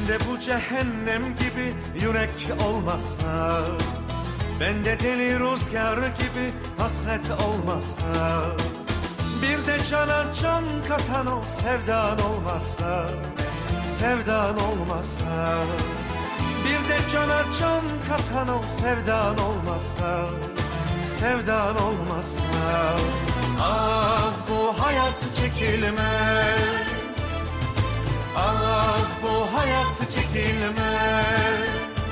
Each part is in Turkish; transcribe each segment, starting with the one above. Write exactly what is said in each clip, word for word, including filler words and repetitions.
Sende bu cehennem gibi yürek olmazsa, bende deli rüzgar gibi hasret olmazsa, bir de cana can katan o sevdan olmazsa, sevdan olmazsa, bir de cana can katan o sevdan olmazsa, sevdan olmazsa. Ah bu hayat çekilmez, ah bu hayat çekilmez.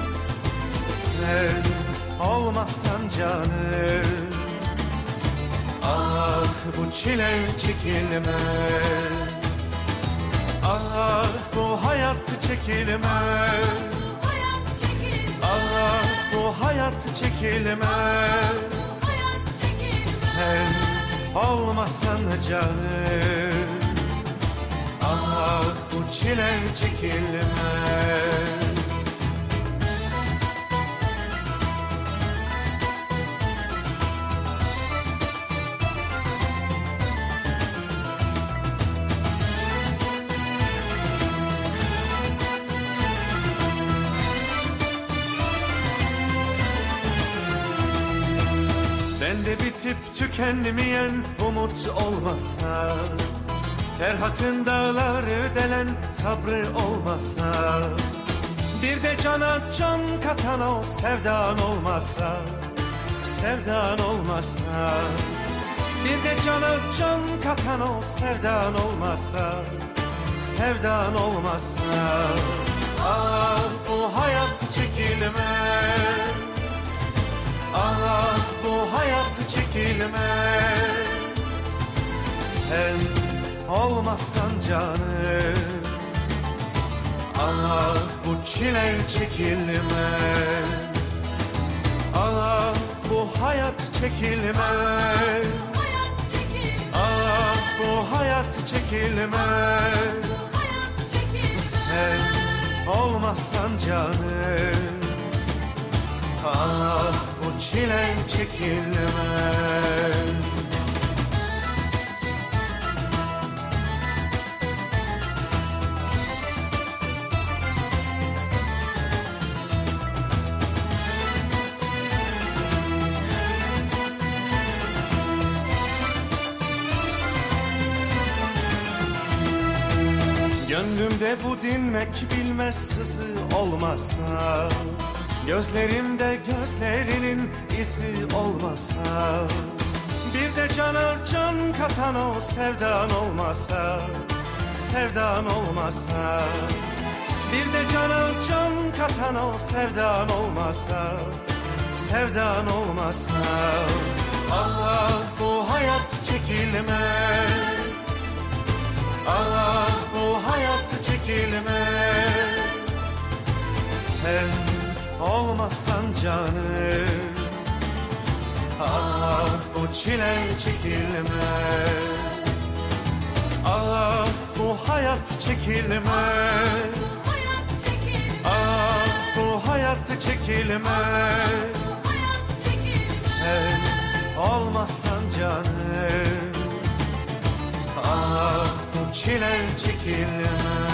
Sen olmazsan canım, ah bu çile çekilmez. Ah bu hayat çekilmez, ah bu hayat çekilmez. Sen olmazsan canım, ah bu çile çekilmez. Bende bitip tükenmeyen umut olmazsa, Ferhat'ın dağları delen sabrı olmazsa, bir de cana can katan o sevdan olmazsa, sevdan olmazsa, bir de cana can katan o sevdan olmazsa, sevdan olmazsa. Ah bu hayat çekilmez, ah bu hayat çekilmez. Sen olmazsan canım, ah bu çile çekilmez. Ah bu hayat çekilmez, ah bu hayat çekilmez. Sen olmazsan canım, ah bu çile çekilmez. Gönlümde bu dinmek bilmez sızı olmazsa, gözlerimde gözlerinin izi olmazsa, bir de cana can katan o sevdan olmazsa, sevdan olmazsa, bir de cana can katan o sevdan olmazsa, sevdan olmazsa. Ah bu hayat çekilmez, ah bu hayat çekilmez. Sen olmazsan canım, ah bu çile çekilmez. Ah bu hayat çekilmez, ah bu hayat çekilmez. Sen olmazsan canım, ah bu çile çekilmez.